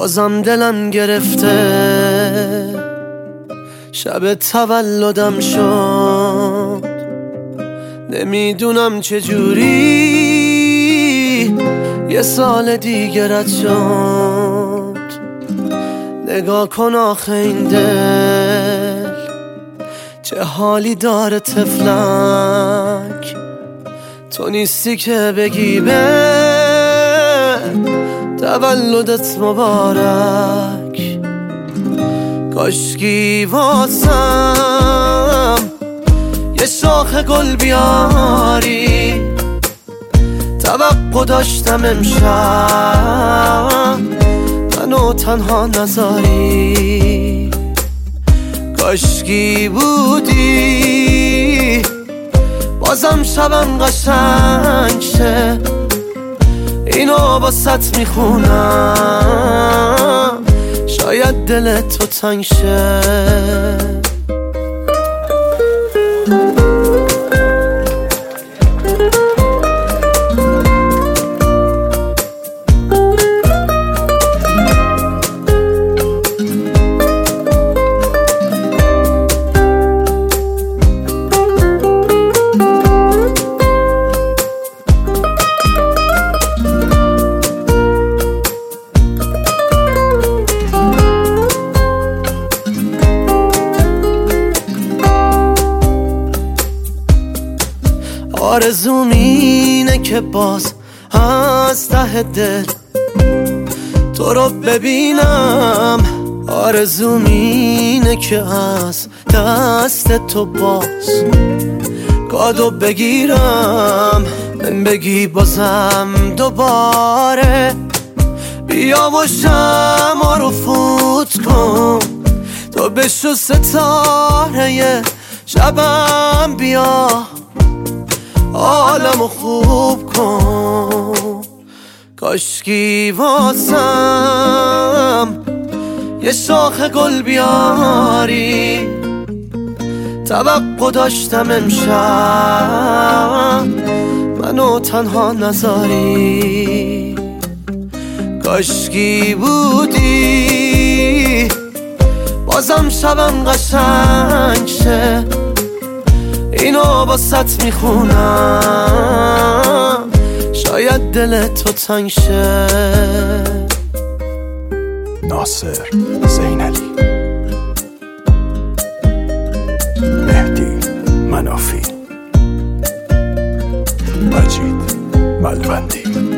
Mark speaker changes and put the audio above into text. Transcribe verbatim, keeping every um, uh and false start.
Speaker 1: بازم دلم گرفته، شب تولدم شد، نمیدونم چجوری یه سال دیگه رد شد. نگاه کن آخه این دل چه حالی داره طفلک، تو نیستی که بگی به تولدت مبارک. کاشکی واسم یه شاخ گل بیاری، توقع داشتم امشب منو تنها نذاری. کاشکی بودی بازم شبم قشنگ شه، اینو باست میخونم شاید دلت تو تنگ شه. آرزوم اینه که باز از ته دل تو رو ببینم، آرزوم اینه که از دست تو باز کادو بگیرم، من بگی بازم دوباره بیا و شمع رو فوت کن، تو بشو ستاره شبم، بیا عالمو خوب کن. کاشکی واسم یه شاخ گل بیاری، توقع داشتم امشب منو تنها نذاری. کاشکی بودی بازم شبم قشنگ شه، اینو باست میخونم شاید دلت تو تنگ شه.
Speaker 2: ناصر زینالی، مهدی منافی، مجید ملوندی.